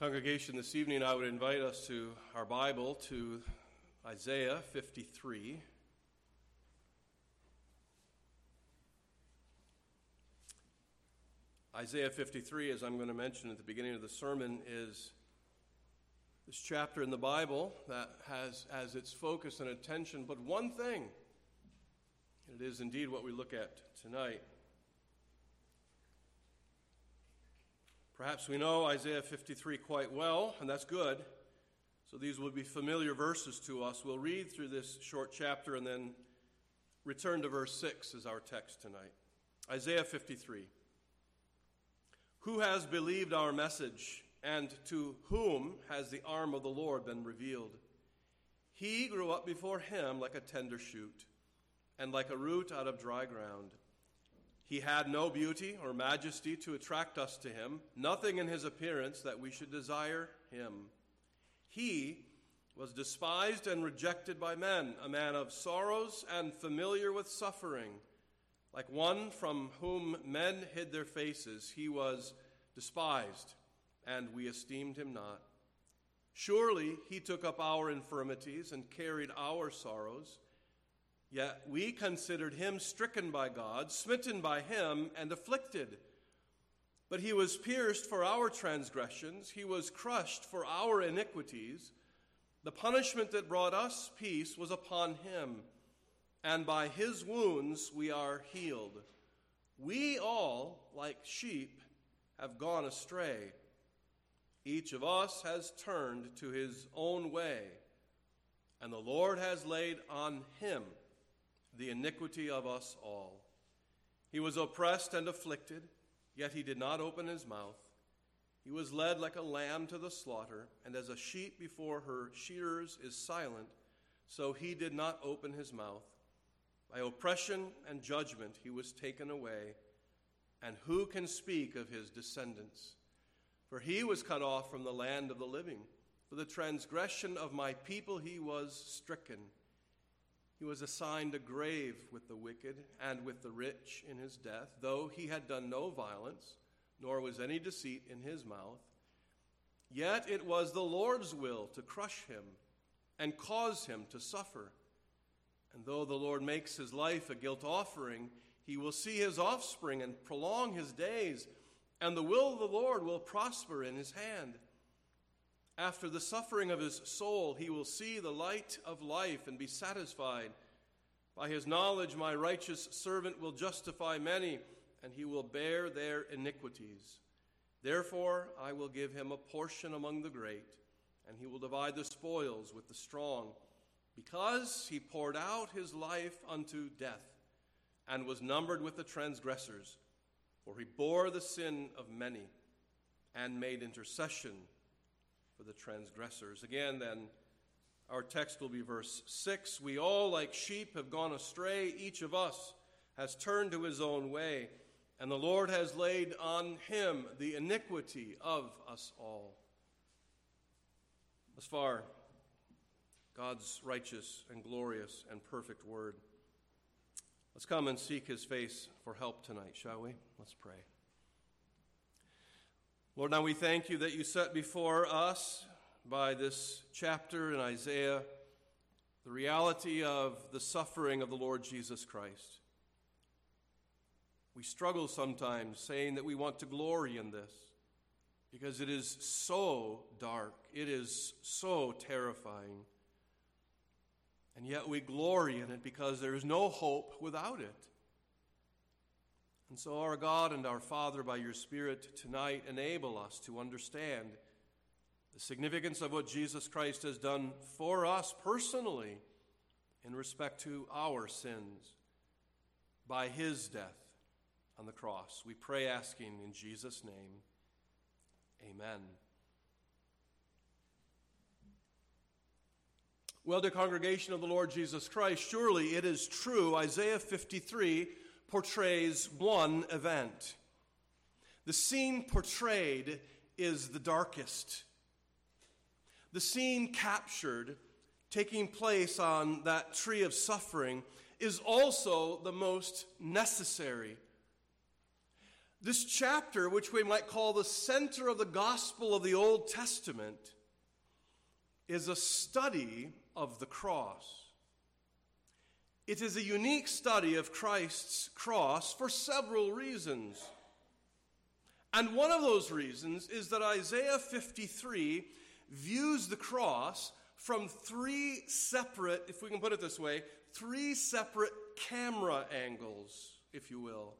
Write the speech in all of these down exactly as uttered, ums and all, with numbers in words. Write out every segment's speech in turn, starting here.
Congregation, this evening I would invite us to our Bible to Isaiah fifty-three. Isaiah fifty-three, as I'm going to mention at the beginning of the sermon, is this chapter in the Bible that has as its focus and attention but one thing. It is indeed what we look at tonight. Perhaps we know Isaiah fifty-three quite well, and that's good. So these will be familiar verses to us. We'll read through this short chapter and then return to verse six as our text tonight. Isaiah fifty-three. Who has believed our message, and to whom has the arm of the Lord been revealed? He grew up before him like a tender shoot, and like a root out of dry ground. He had no beauty or majesty to attract us to him, nothing in his appearance that we should desire him. He was despised and rejected by men, a man of sorrows and familiar with suffering. Like one from whom men hid their faces, he was despised, and we esteemed him not. Surely he took up our infirmities and carried our sorrows. Yet we considered him stricken by God, smitten by him, and afflicted. But he was pierced for our transgressions, he was crushed for our iniquities. The punishment that brought us peace was upon him, and by his wounds we are healed. We all, like sheep, have gone astray. Each of us has turned to his own way, and the Lord has laid on him the iniquity of us all. He was oppressed and afflicted, yet he did not open his mouth. He was led like a lamb to the slaughter, and as a sheep before her shearers is silent, so he did not open his mouth. By oppression and judgment he was taken away, and who can speak of his descendants? For he was cut off from the land of the living. For the transgression of my people he was stricken. He was assigned a grave with the wicked and with the rich in his death, though he had done no violence, nor was any deceit in his mouth. Yet it was the Lord's will to crush him and cause him to suffer. And though the Lord makes his life a guilt offering, he will see his offspring and prolong his days, and the will of the Lord will prosper in his hand. After the suffering of his soul, he will see the light of life and be satisfied. By his knowledge, my righteous servant will justify many, and he will bear their iniquities. Therefore, I will give him a portion among the great, and he will divide the spoils with the strong, because he poured out his life unto death, and was numbered with the transgressors. For he bore the sin of many, and made intercession for the transgressors. Again, then, our text will be verse six. We all, like sheep, have gone astray. Each of us has turned to his own way, and the Lord has laid on him the iniquity of us all. As far, God's righteous and glorious and perfect word. Let's come and seek his face for help tonight, shall we? Let's pray. Lord, now we thank you that you set before us by this chapter in Isaiah the reality of the suffering of the Lord Jesus Christ. We struggle sometimes saying that we want to glory in this because it is so dark, it is so terrifying, and yet we glory in it because there is no hope without it. And so, our God and our Father, by your Spirit tonight, enable us to understand the significance of what Jesus Christ has done for us personally in respect to our sins by his death on the cross. We pray asking in Jesus' name, amen. Well, dear congregation of the Lord Jesus Christ, surely it is true, Isaiah fifty-three portrays one event. The scene portrayed is the darkest. The scene captured, taking place on that tree of suffering, is also the most necessary. This chapter, which we might call the center of the gospel of the Old Testament, is a study of the cross. It is a unique study of Christ's cross for several reasons. And one of those reasons is that Isaiah fifty-three views the cross from three separate, if we can put it this way, three separate camera angles, if you will.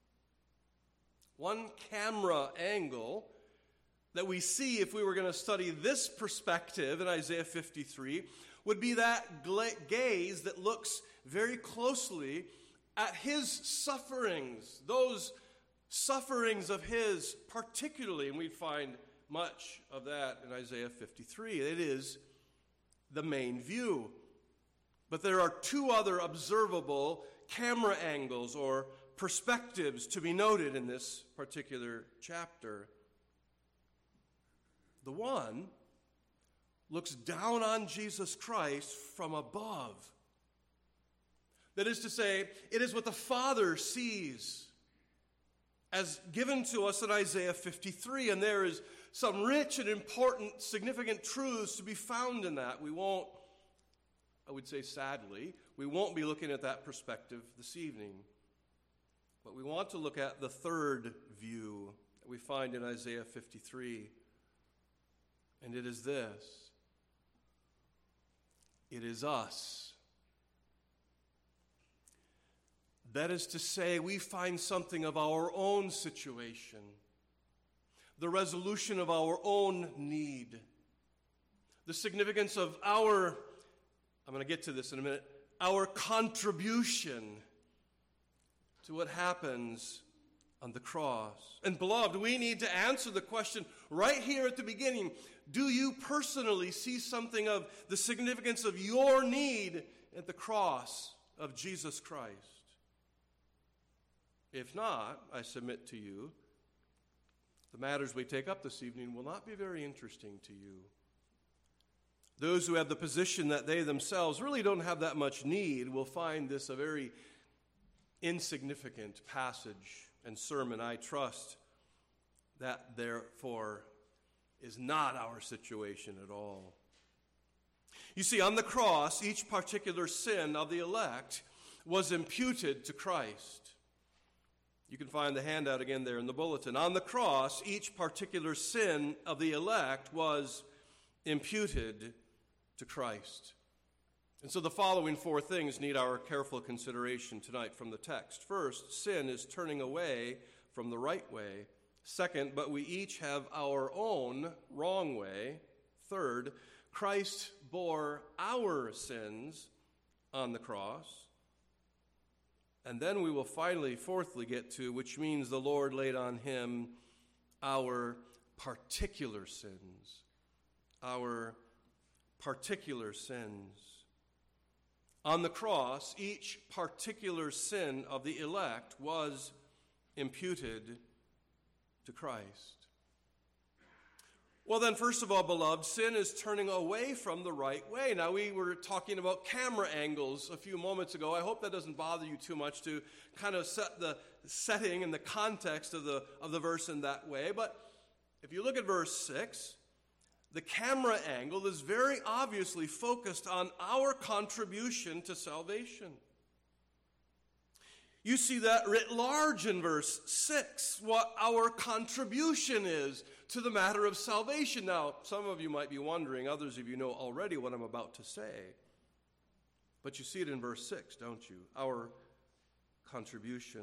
One camera angle that we see if we were going to study this perspective in Isaiah fifty-three would be that gaze that looks very closely at his sufferings, those sufferings of his particularly, and we'd find much of that in Isaiah fifty-three. It is the main view. But there are two other observable camera angles or perspectives to be noted in this particular chapter. The one looks down on Jesus Christ from above. That is to say, it is what the Father sees as given to us in Isaiah fifty-three, and there is some rich and important, significant truths to be found in that. We won't, I would say sadly, we won't be looking at that perspective this evening. But we want to look at the third view that we find in Isaiah fifty-three. And it is this. It is us. That is to say, we find something of our own situation, the resolution of our own need, the significance of our, I'm going to get to this in a minute, our contribution to what happens on the cross. And beloved, we need to answer the question right here at the beginning. Do you personally see something of the significance of your need at the cross of Jesus Christ? If not, I submit to you, the matters we take up this evening will not be very interesting to you. Those who have the position that they themselves really don't have that much need will find this a very insignificant passage and sermon. I trust that, therefore, is not our situation at all. You see, on the cross, each particular sin of the elect was imputed to Christ. You can find the handout again there in the bulletin. On the cross, each particular sin of the elect was imputed to Christ. And so the following four things need our careful consideration tonight from the text. First, sin is turning away from the right way. Second, but we each have our own wrong way. Third, Christ bore our sins on the cross. And then we will finally, fourthly, get to, which means the Lord laid on him our particular sins. Our particular sins. On the cross, each particular sin of the elect was imputed to Christ. Well then, first of all, beloved, sin is turning away from the right way. Now, we were talking about camera angles a few moments ago. I hope that doesn't bother you too much to kind of set the setting and the context of the, of the verse in that way. But if you look at verse six, the camera angle is very obviously focused on our contribution to salvation. You see that writ large in verse six, what our contribution is to the matter of salvation. Now, some of you might be wondering, others of you know already what I'm about to say. But you see it in verse six, don't you? Our contribution.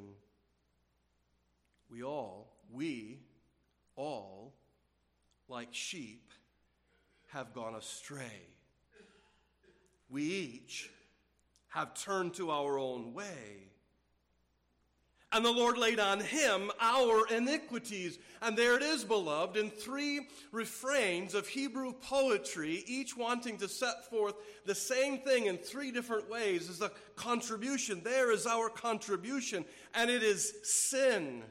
We all, we all, like sheep, have gone astray. We each have turned to our own way. And the Lord laid on him our iniquities. And there it is, beloved, in three refrains of Hebrew poetry, each wanting to set forth the same thing in three different ways, is the contribution. There is our contribution, and it is sin.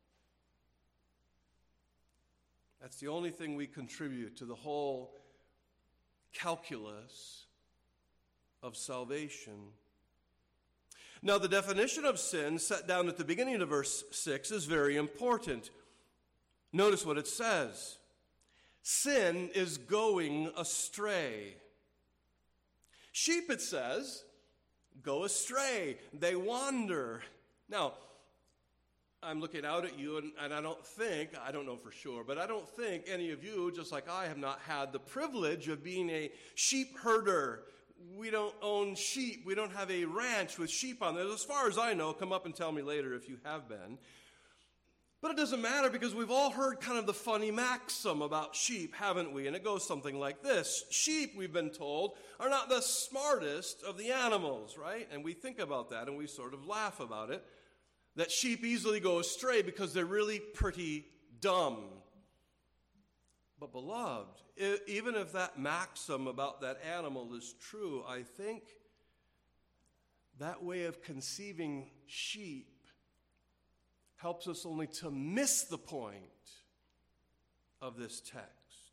That's the only thing we contribute to the whole calculus of salvation. Now, the definition of sin set down at the beginning of verse six is very important. Notice what it says. Sin is going astray. Sheep, it says, go astray. They wander. Now, I'm looking out at you, and, and I don't think, I don't know for sure, but I don't think any of you, just like I, have not had the privilege of being a sheep herder. We don't own sheep. We don't have a ranch with sheep on there. As far as I know, come up and tell me later if you have been. But it doesn't matter because we've all heard kind of the funny maxim about sheep, haven't we? And it goes something like this. Sheep, we've been told, are not the smartest of the animals, right? And we think about that and we sort of laugh about it. That sheep easily go astray because they're really pretty dumb. But beloved, even if that maxim about that animal is true, I think that way of conceiving sheep helps us only to miss the point of this text.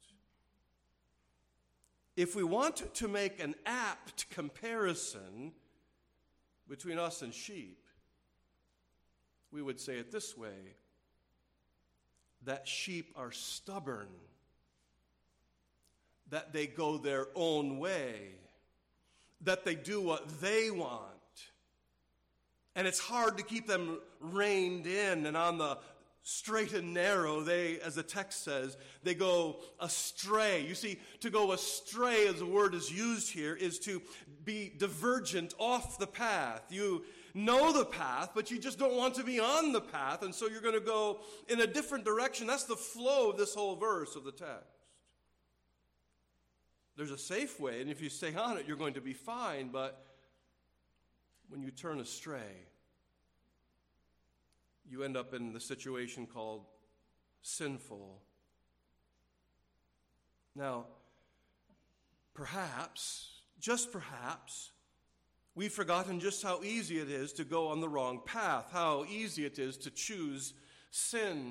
If we want to make an apt comparison between us and sheep, we would say it this way, that sheep are stubborn, that they go their own way, that they do what they want. And it's hard to keep them reined in and on the straight and narrow. They, as the text says, they go astray. You see, to go astray, as the word is used here, is to be divergent off the path. You know the path, but you just don't want to be on the path, and so you're going to go in a different direction. That's the flow of this whole verse of the text. There's a safe way, and if you stay on it, you're going to be fine, but when you turn astray, you end up in the situation called sinful. Now, perhaps, just perhaps, we've forgotten just how easy it is to go on the wrong path, how easy it is to choose sin.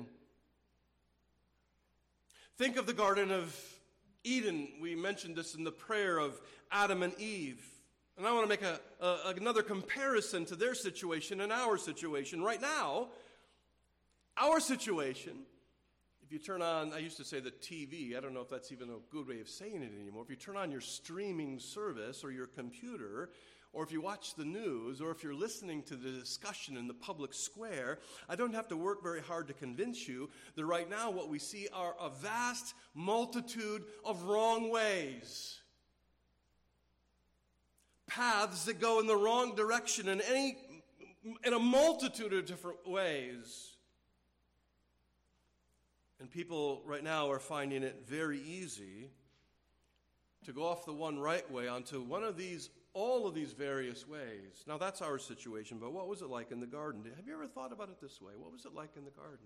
Think of the Garden of Eden. We mentioned this in the prayer of Adam and Eve. And I want to make a, a, another comparison to their situation and our situation. Right now, our situation, if you turn on, I used to say the T V, I don't know if that's even a good way of saying it anymore. If you turn on your streaming service or your computer, or if you watch the news, or if you're listening to the discussion in the public square, I don't have to work very hard to convince you that right now what we see are a vast multitude of wrong ways. Paths that go in the wrong direction in any in a multitude of different ways. And people right now are finding it very easy to go off the one right way onto one of these, all of these various ways. Now that's our situation, but what was it like in the garden? Have you ever thought about it this way? What was it like in the garden?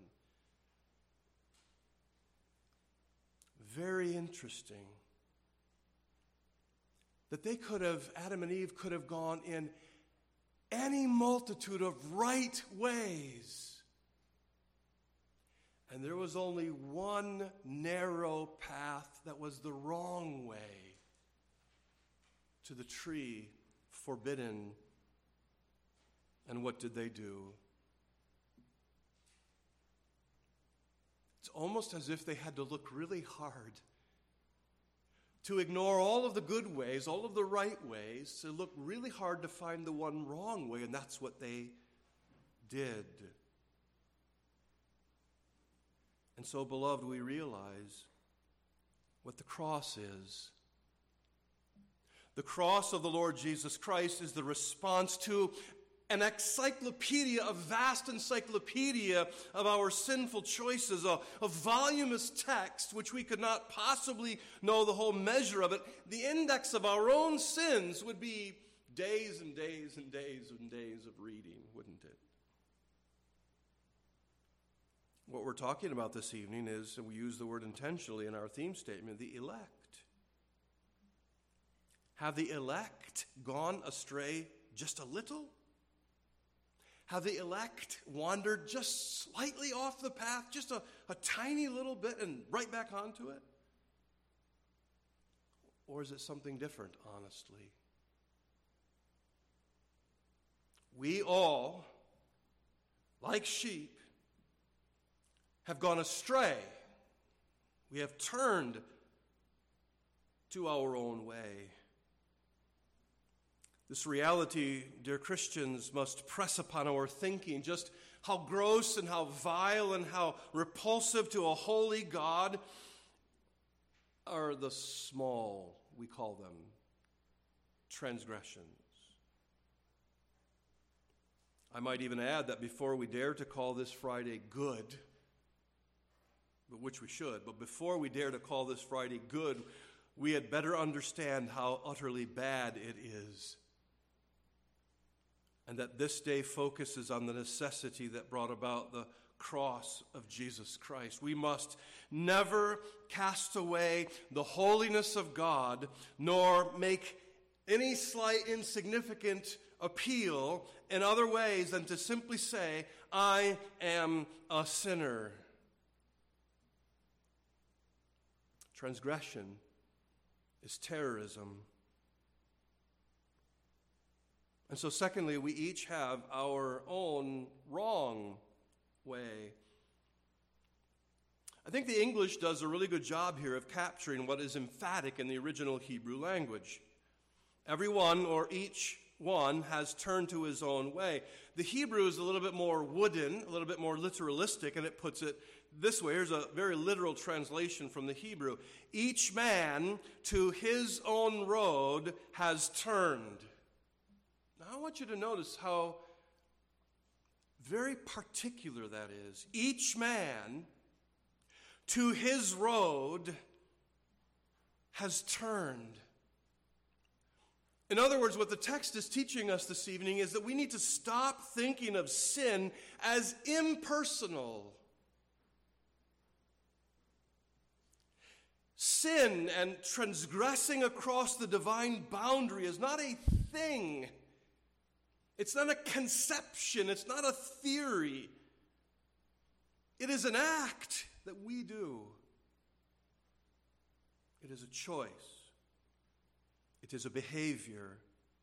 Very interesting. That they could have, Adam and Eve could have gone in any multitude of right ways. And there was only one narrow path that was the wrong way to the tree forbidden. And what did they do? It's almost as if they had to look really hard to ignore all of the good ways, all of the right ways, to look really hard to find the one wrong way, and that's what they did. And so, beloved, we realize what the cross is. The cross of the Lord Jesus Christ is the response to an encyclopedia, a vast encyclopedia of our sinful choices, a, a voluminous text which we could not possibly know the whole measure of it. The index of our own sins would be days and days and days and days of reading, wouldn't it? What we're talking about this evening is, and we use the word intentionally in our theme statement, the elect. Have the elect gone astray just a little? Have the elect wandered just slightly off the path, just a, a tiny little bit and right back onto it? Or is it something different, honestly? We all, like sheep, have gone astray. We have turned to our own way. This reality, dear Christians, must press upon our thinking just how gross and how vile and how repulsive to a holy God are the small, we call them, transgressions. I might even add that before we dare to call this Friday good, but which we should, but before we dare to call this Friday good, we had better understand how utterly bad it is. And that this day focuses on the necessity that brought about the cross of Jesus Christ. We must never cast away the holiness of God, nor make any slight insignificant appeal in other ways than to simply say, I am a sinner. Transgression is terrorism. And so secondly, we each have our own wrong way. I think the English does a really good job here of capturing what is emphatic in the original Hebrew language. Everyone, or each one, has turned to his own way. The Hebrew is a little bit more wooden, a little bit more literalistic, and it puts it this way. Here's a very literal translation from the Hebrew. Each man to his own road has turned. Now I want you to notice how very particular that is. Each man to his road has turned. In other words, what the text is teaching us this evening is that we need to stop thinking of sin as impersonal. Sin and transgressing across the divine boundary is not a thing. It's not a conception. It's not a theory. It is an act that we do. It is a choice. It is a behavior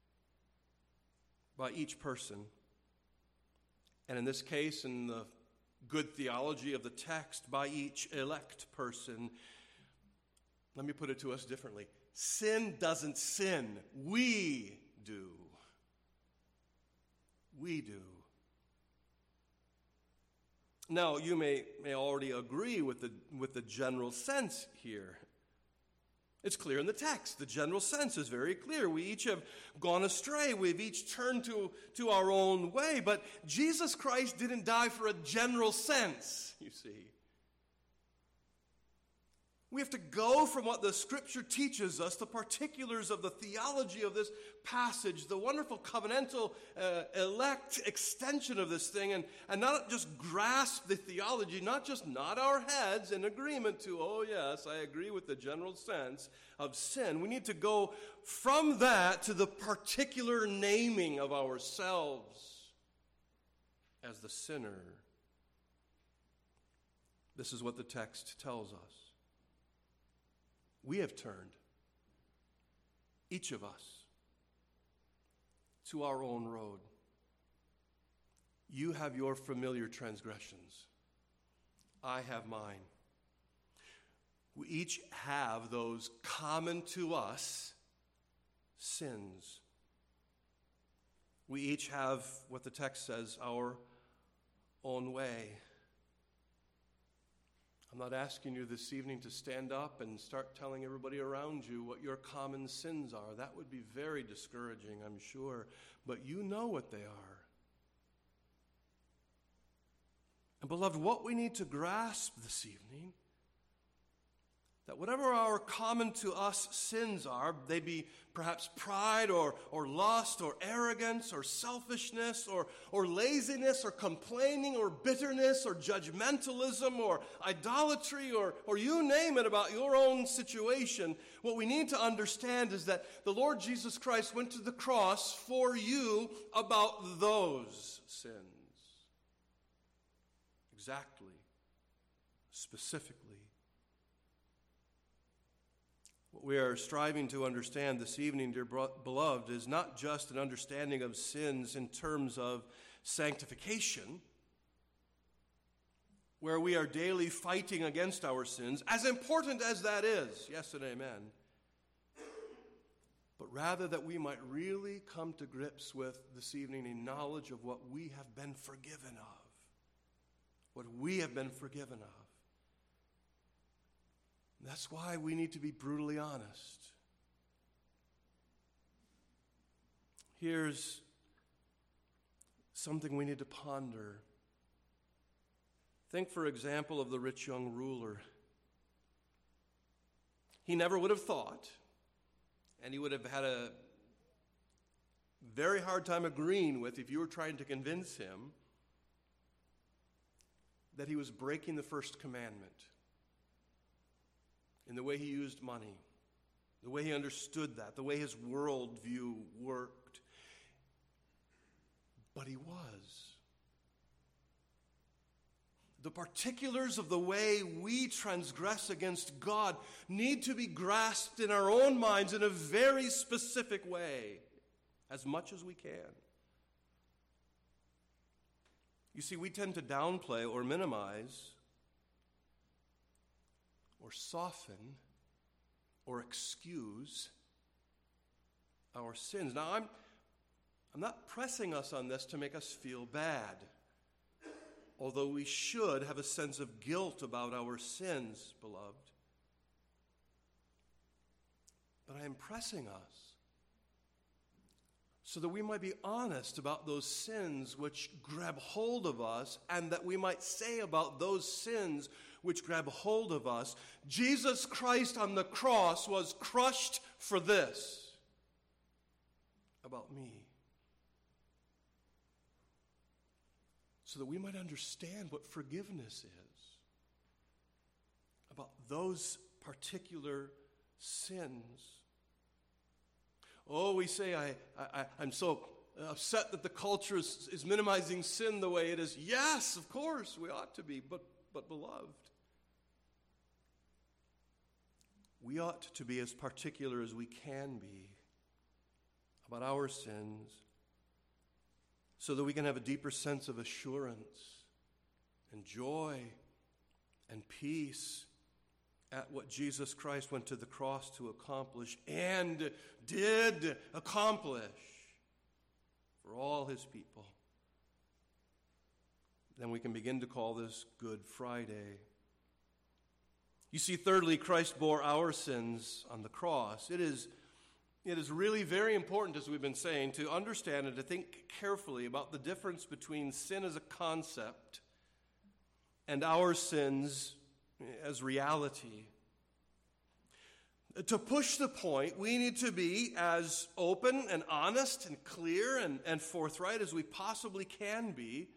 by each person. And in this case, in the good theology of the text, by each elect person. Let me put it to us differently. Sin doesn't sin. We do. We do. Now, you may, may already agree with the, with the general sense here. It's clear in the text. The general sense is very clear. We each have gone astray. We've each turned to, to our own way. But Jesus Christ didn't die for a general sense, you see. We have to go from what the Scripture teaches us, the particulars of the theology of this passage, the wonderful covenantal uh, elect extension of this thing, and, and not just grasp the theology, not just nod our heads in agreement to, oh yes, I agree with the general sense of sin. We need to go from that to the particular naming of ourselves as the sinner. This is what the text tells us. We have turned, each of us, to our own road. You have your familiar transgressions. I have mine. We each have those common to us sins. We each have what the text says, our own way. I'm not asking you this evening to stand up and start telling everybody around you what your common sins are. That would be very discouraging, I'm sure. But you know what they are. And beloved, what we need to grasp this evening, that whatever our common to us sins are, they be perhaps pride or, or lust or arrogance or selfishness or, or laziness or complaining or bitterness or judgmentalism or idolatry or, or you name it about your own situation, what we need to understand is that the Lord Jesus Christ went to the cross for you about those sins. Exactly. Specifically. What we are striving to understand this evening, dear beloved, is not just an understanding of sins in terms of sanctification, where we are daily fighting against our sins, as important as that is, yes and amen, but rather that we might really come to grips with this evening a knowledge of what we have been forgiven of, what we have been forgiven of. That's why we need to be brutally honest. Here's something we need to ponder. Think, for example, of the rich young ruler. He never would have thought, and he would have had a very hard time agreeing with if you were trying to convince him that he was breaking the first commandment in the way he used money, the way he understood that, the way his worldview worked. But he was. The particulars of the way we transgress against God need to be grasped in our own minds in a very specific way, as much as we can. You see, we tend to downplay or minimize or soften or excuse our sins. Now, I'm, I'm not pressing us on this to make us feel bad, although we should have a sense of guilt about our sins, beloved. But I am pressing us so that we might be honest about those sins which grab hold of us, and that we might say about those sins which grab hold of us, Jesus Christ on the cross was crushed for this about me. So that we might understand what forgiveness is about those particular sins. Oh, we say, I, I, I'm so upset that the culture is, is minimizing sin the way it is. Yes, of course, we ought to be, but, but beloved, we ought to be as particular as we can be about our sins, so that we can have a deeper sense of assurance and joy and peace at what Jesus Christ went to the cross to accomplish and did accomplish for all his people. Then we can begin to call this Good Friday. You see, thirdly, Christ bore our sins on the cross. It is It is really very important, as we've been saying, to understand and to think carefully about the difference between sin as a concept and our sins as reality. To push the point, we need to be as open and honest and clear and, and forthright as we possibly can be.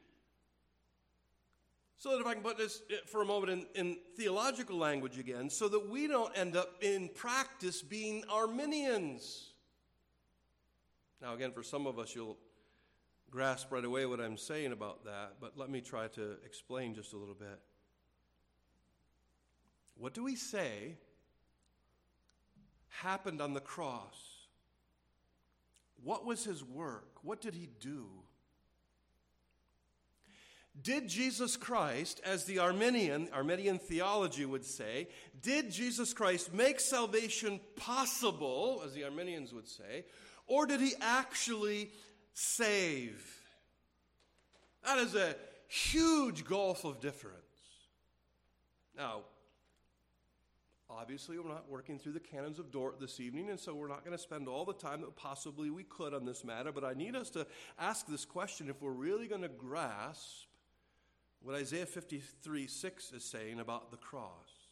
So that if I can put this for a moment in, in theological language again, so that we don't end up in practice being Arminians. Now again, for some of us, you'll grasp right away what I'm saying about that, but let me try to explain just a little bit. What do we say happened on the cross? What was his work? What did he do? Did Jesus Christ, as the Arminian, Arminian theology would say, did Jesus Christ make salvation possible, as the Arminians would say, or did he actually save? That is a huge gulf of difference. Now, obviously, we're not working through the canons of Dort this evening, and so we're not going to spend all the time that possibly we could on this matter, but I need us to ask this question if we're really going to grasp what Isaiah fifty-three six is saying about the cross.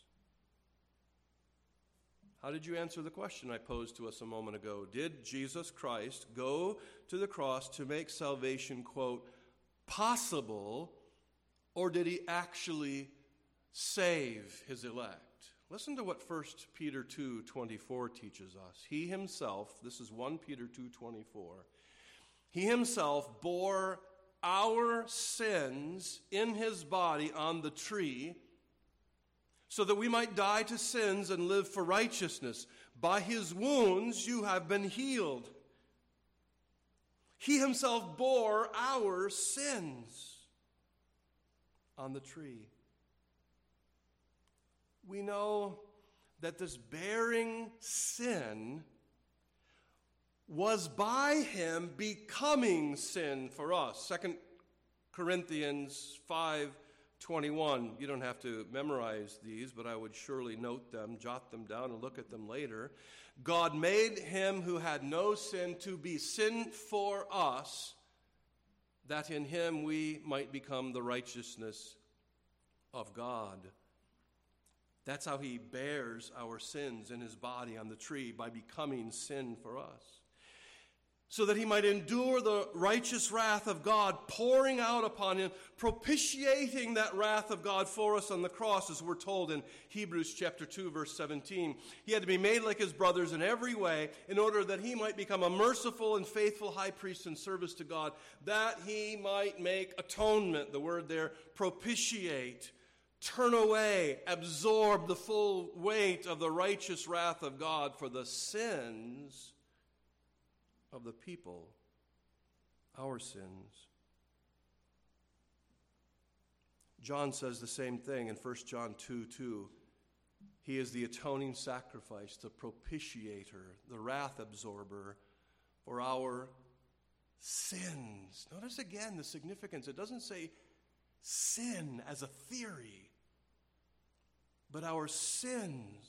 How did you answer the question I posed to us a moment ago? Did Jesus Christ go to the cross to make salvation, quote, possible, or did he actually save his elect? Listen to what First Peter two twenty-four teaches us. He himself, this is First Peter two twenty-four, he himself bore our sins in his body on the tree, so that we might die to sins and live for righteousness. By his wounds you have been healed. He himself bore our sins on the tree. We know that this bearing sin was by him becoming sin for us. Second Corinthians five twenty-one. You don't have to memorize these, but I would surely note them, jot them down, and look at them later. God made him who had no sin to be sin for us, that in him we might become the righteousness of God. That's how he bears our sins in his body on the tree, by becoming sin for us, so that he might endure the righteous wrath of God pouring out upon him, propitiating that wrath of God for us on the cross, as we're told in Hebrews chapter two, verse seventeen. He had to be made like his brothers in every way in order that he might become a merciful and faithful high priest in service to God, that he might make atonement, the word there, propitiate, turn away, absorb the full weight of the righteous wrath of God for the sins of the people, our sins. John says the same thing in First John two two. He is the atoning sacrifice, the propitiator, the wrath absorber for our sins. Notice again the significance. It doesn't say sin as a theory, but our sins.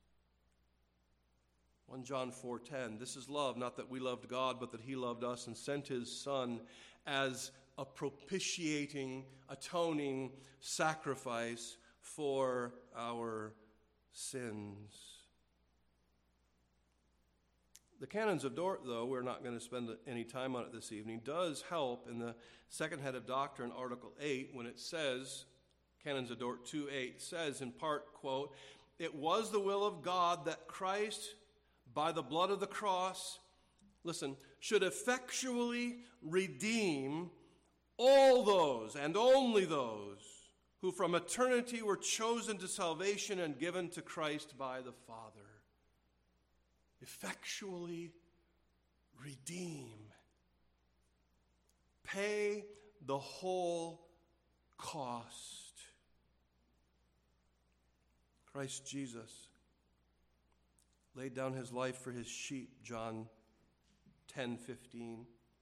First John four ten, this is love, not that we loved God, but that he loved us and sent his Son as a propitiating, atoning sacrifice for our sins. The Canons of Dort, though, we're not going to spend any time on it this evening, does help in the second head of doctrine, Article eight, when it says, Canons of Dort two eight says in part, quote, "It was the will of God that Christ, by the blood of the cross," listen, "should effectually redeem all those and only those who from eternity were chosen to salvation and given to Christ by the Father." Effectually redeem. Pay the whole cost. Christ Jesus laid down his life for his sheep, John ten fifteen,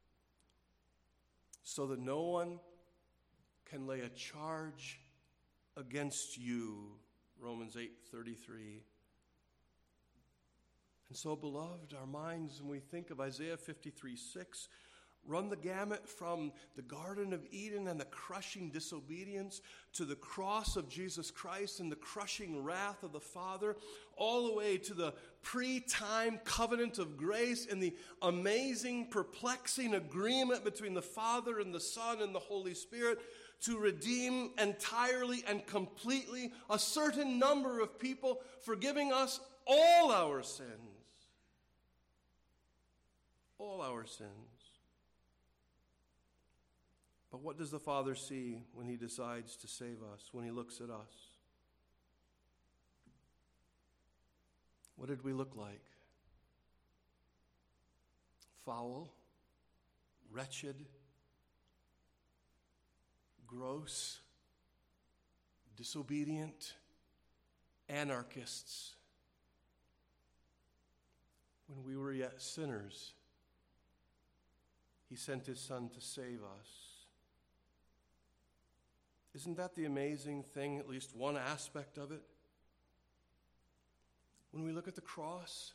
so that no one can lay a charge against you, Romans eight thirty-three. And so, beloved, our minds, when we think of Isaiah fifty-three six, run the gamut from the Garden of Eden and the crushing disobedience to the cross of Jesus Christ and the crushing wrath of the Father, all the way to the pre-time covenant of grace and the amazing, perplexing agreement between the Father and the Son and the Holy Spirit to redeem entirely and completely a certain number of people, forgiving us all our sins. All our sins. But what does the Father see when he decides to save us, when he looks at us? What did we look like? Foul, wretched, gross, disobedient, anarchists. When we were yet sinners, he sent his Son to save us. Isn't that the amazing thing, at least one aspect of it? When we look at the cross,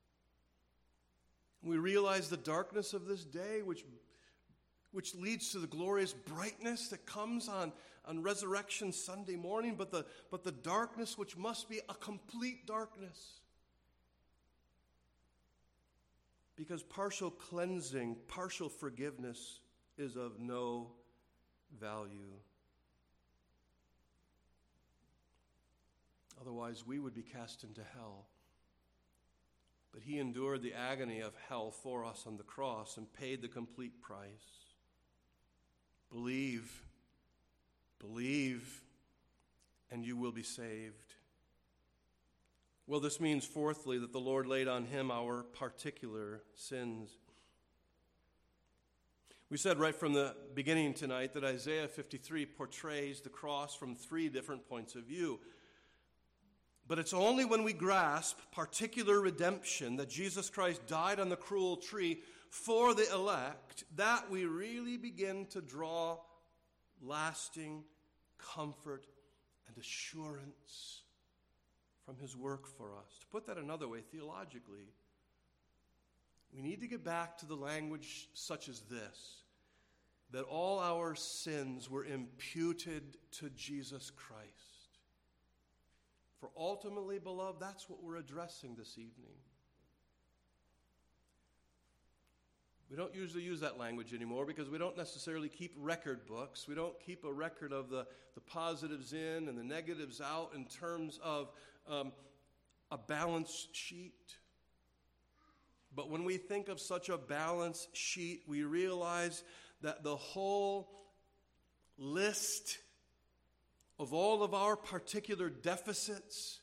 we realize the darkness of this day, which, which leads to the glorious brightness that comes on, on Resurrection Sunday morning, but the, but the darkness which must be a complete darkness. Because partial cleansing, partial forgiveness is of no value. Otherwise, we would be cast into hell. But he endured the agony of hell for us on the cross and paid the complete price. Believe, believe, and you will be saved. Well, this means, fourthly, that the Lord laid on him our particular sins. We said right from the beginning tonight that Isaiah fifty-three portrays the cross from three different points of view. But it's only when we grasp particular redemption, that Jesus Christ died on the cruel tree for the elect, that we really begin to draw lasting comfort and assurance from his work for us. To put that another way, theologically, we need to get back to the language such as this, that all our sins were imputed to Jesus Christ. For ultimately, beloved, that's what we're addressing this evening. We don't usually use that language anymore because we don't necessarily keep record books. We don't keep a record of the, the positives in and the negatives out in terms of um, a balance sheet. But when we think of such a balance sheet, we realize that the whole list of all of our particular deficits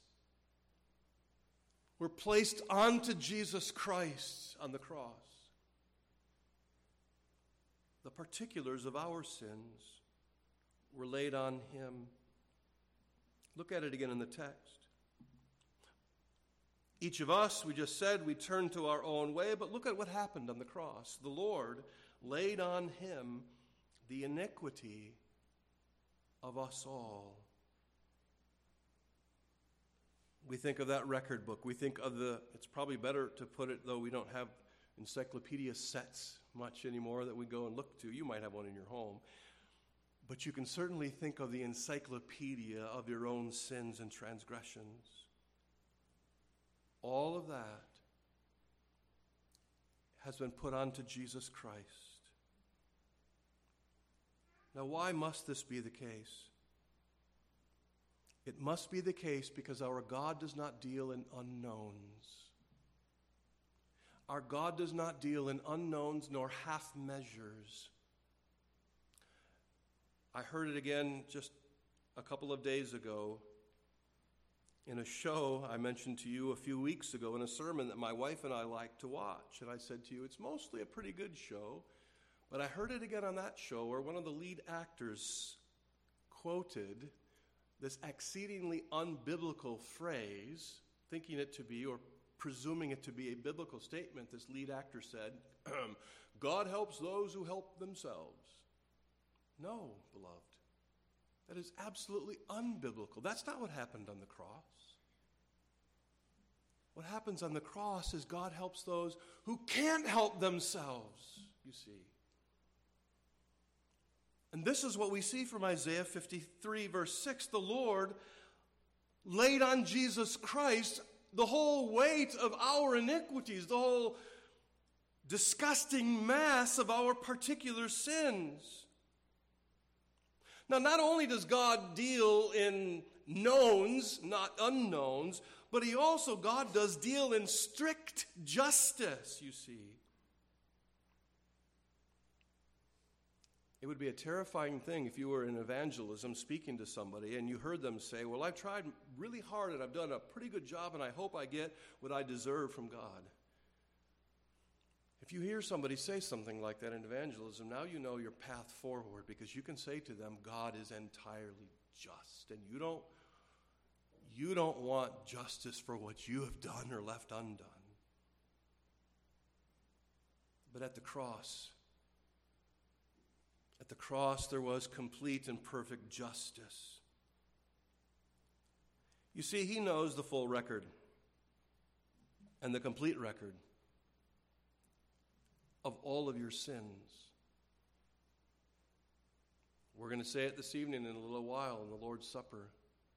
were placed onto Jesus Christ on the cross. The particulars of our sins were laid on him. Look at it again in the text. Each of us, we just said, we turned to our own way, but look at what happened on the cross. The Lord laid on him the iniquity of us all. We think of that record book. We think of the, it's probably better to put it, though we don't have encyclopedia sets much anymore that we go and look to. You might have one in your home. But you can certainly think of the encyclopedia of your own sins and transgressions. All of that has been put onto Jesus Christ. Now, why must this be the case? It must be the case because our God does not deal in unknowns. Our God does not deal in unknowns nor half measures. I heard it again just a couple of days ago in a show I mentioned to you a few weeks ago in a sermon that my wife and I like to watch. And I said to you, it's mostly a pretty good show. But I heard it again on that show where one of the lead actors quoted this exceedingly unbiblical phrase, thinking it to be, or presuming it to be a biblical statement. This lead actor said, God helps those who help themselves. No, beloved. That is absolutely unbiblical. That's not what happened on the cross. What happens on the cross is God helps those who can't help themselves, you see. And this is what we see from Isaiah fifty-three, verse six. The Lord laid on Jesus Christ the whole weight of our iniquities, the whole disgusting mass of our particular sins. Now, not only does God deal in knowns, not unknowns, but he also, God does deal in strict justice, you see. It would be a terrifying thing if you were in evangelism speaking to somebody and you heard them say, well, I've tried really hard and I've done a pretty good job and I hope I get what I deserve from God. If you hear somebody say something like that in evangelism, now you know your path forward, because you can say to them, God is entirely just, and you don't, you don't want justice for what you have done or left undone. But at the cross, At the cross, there was complete and perfect justice. You see, he knows the full record and the complete record of all of your sins. We're going to say it this evening in a little while in the Lord's Supper.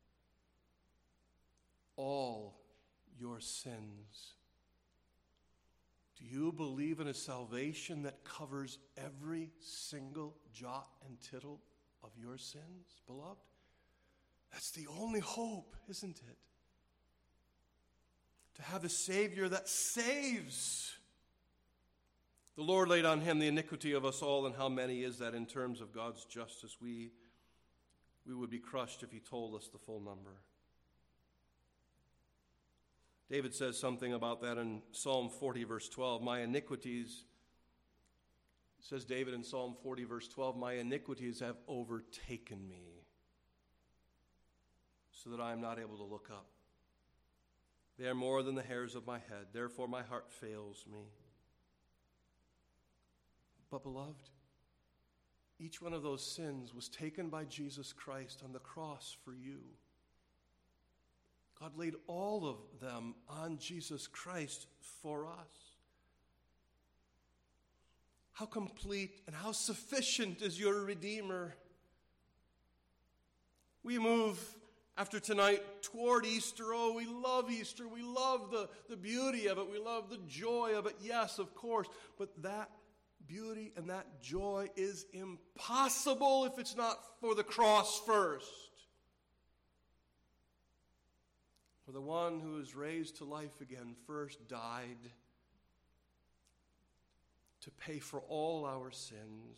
All your sins. Do you believe in a salvation that covers every single jot and tittle of your sins, beloved? That's the only hope, isn't it? To have a Savior that saves. The Lord laid on him the iniquity of us all, and how many is that in terms of God's justice? We, we would be crushed if he told us the full number. David says something about that in Psalm forty, verse twelve. My iniquities, says David in Psalm forty, verse twelve, my iniquities have overtaken me, so that I am not able to look up. They are more than the hairs of my head. Therefore my heart fails me. But beloved, each one of those sins was taken by Jesus Christ on the cross for you. God laid all of them on Jesus Christ for us. How complete and how sufficient is your Redeemer. We move after tonight toward Easter. Oh, we love Easter. We love the, the beauty of it. We love the joy of it. Yes, of course. But that beauty and that joy is impossible if it's not for the cross first. For the one who is raised to life again first died to pay for all our sins.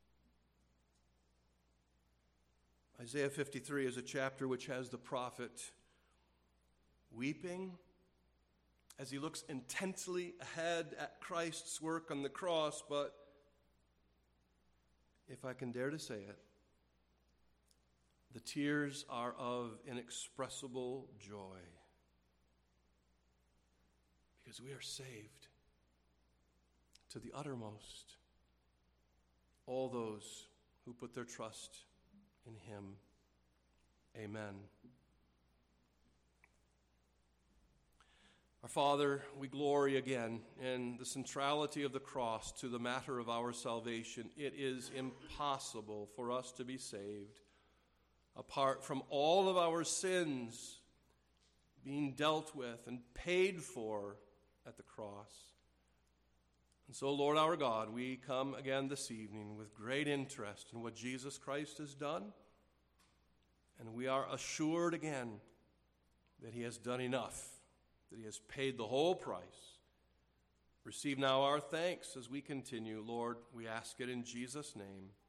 Isaiah fifty-three is a chapter which has the prophet weeping as he looks intensely ahead at Christ's work on the cross, but if I can dare to say it, the tears are of inexpressible joy because we are saved to the uttermost. All those who put their trust in him. Amen. Our Father, we glory again in the centrality of the cross to the matter of our salvation. It is impossible for us to be saved apart from all of our sins being dealt with and paid for at the cross. And so, Lord our God, we come again this evening with great interest in what Jesus Christ has done, and we are assured again that he has done enough, that he has paid the whole price. Receive now our thanks as we continue. Lord, we ask it in Jesus' name.